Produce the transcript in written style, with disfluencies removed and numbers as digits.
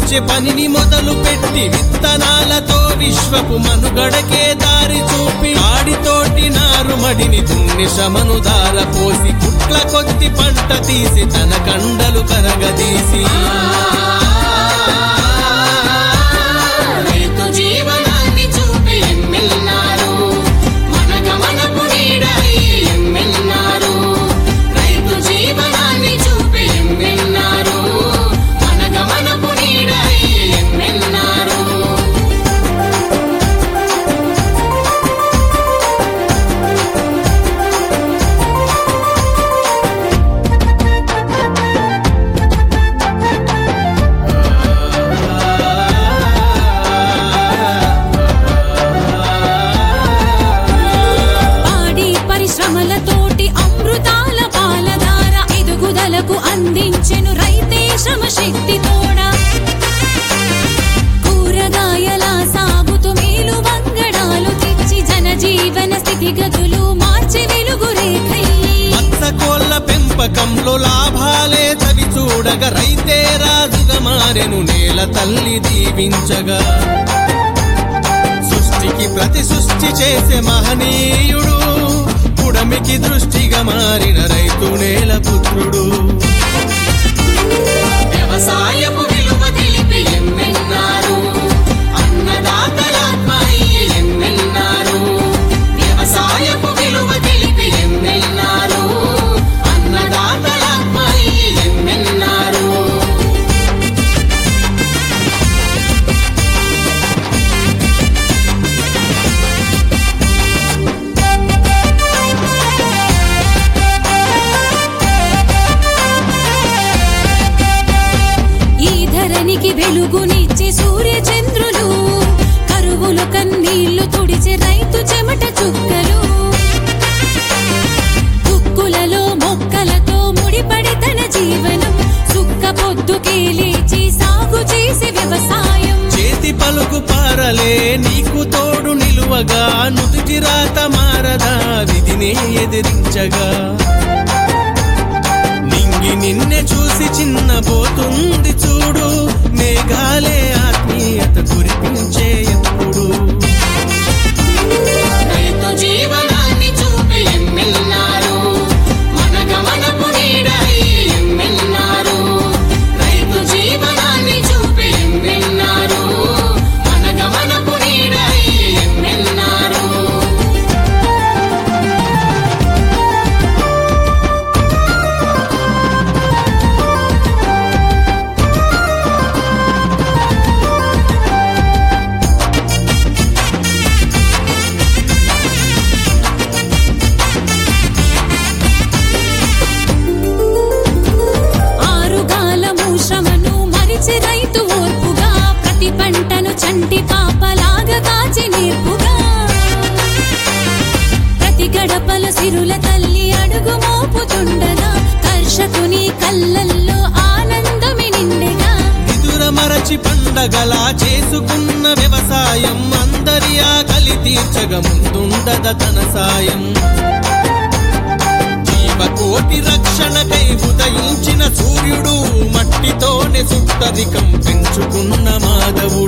పండించే పనిని మొదలు పెట్టి విత్తనాలతో విశ్వపు మనుగడకే దారి చూపి ఆడితోటి నారుమడిని దున్ని శ్రమను దార పోసి పుట్ల కొద్ది పంట తీసి తన కండలు కరగదీసి రైతు జీవనాన్ని చూపి ఎమ్మెల్నారు మన గమనపు నీడై ఎమ్మెల్నారు రైతు జీవనాన్ని చూపి ఎమ్మెల్నారు మన గమనపు నీడై ఎమ్మెల్నారు శ్రమలతోటి అమృతాల పాలధార ఎదుగుదలకు అందించెను రైతే శ్రమ శక్తి తోడా కూరగాయల సాగుతూ మేలు వంగడాలు తెచ్చి జనజీవన స్థితిగతులు మార్చి వెలుగు రేఖయ్యి మత్స్యకోళ్ల పెంపకంలో లాభాలే చవి చూడగా రైతే రాజుగా మారెను నేల తల్లి దీవించగా సృష్టికి ప్రతి సృష్టి చేసే మహనీయుడు పుడమికి దృష్టిగా మారిన రైతు నేల పుత్రుడు వ్యవసాయపు విలువ తెలిపి ఎమ్మెల్నారు అన్నదాతలాత్మై ఎమ్మెల్నారు వ్యవసాయపు విలువ తెలిపి ఎమ్మెల్నారు అన్నదాతలాత్మై ఎమ్మెల్నారు ధరణికి వెలుగునిచ్చే సూర్య చంద్రులు కరువులు కన్నీళ్లు తుడిచే రైతు చెమట చుక్కలు దుక్కులలో మొక్కలతో ముడిపడి తన జీవనం సుక్క పొద్దుకే లేచి సాగు చేసే వ్యవసాయం చేతి పలుకు పారలే నీకు తోడు నిలువగా నుదుటి రాత మారదా విధిని ఎదిరించగా నిన్నే చూసి చిన్నబోతుంది చూడు మేఘాలే ఆత్మీయత కురిపించే ఎప్పుడు రైతు జీవనాన్ని చూపి ఎమ్మెల్నారు మన గమనపు నీడై ఎమ్మెల్నారు రైతు జీవనాన్ని చూపి ఎమ్మెల్నారు మన గమనపు నీడై ఎమ్మెల్నారు రైతు ఓర్పుగా ప్రతి పంటను చంటి పాపలాగా కాచి నేర్పుగా ప్రతి గడపల సిరుల తల్లి అడుగు మోపుతుండగా కర్షకుని కళ్ళల్లో ఆనందమి నిండెగా నిదుర మరచి పండగలా చేసుకున్న వ్యవసాయం అందరి ఆకలి తీర్చగా ముందుండద తన సాయం కోటి రక్షణకై ఉదయించిన సూర్యుడు మట్టితోనే సుట్టరికం పెంచుకున్న మాధవుడు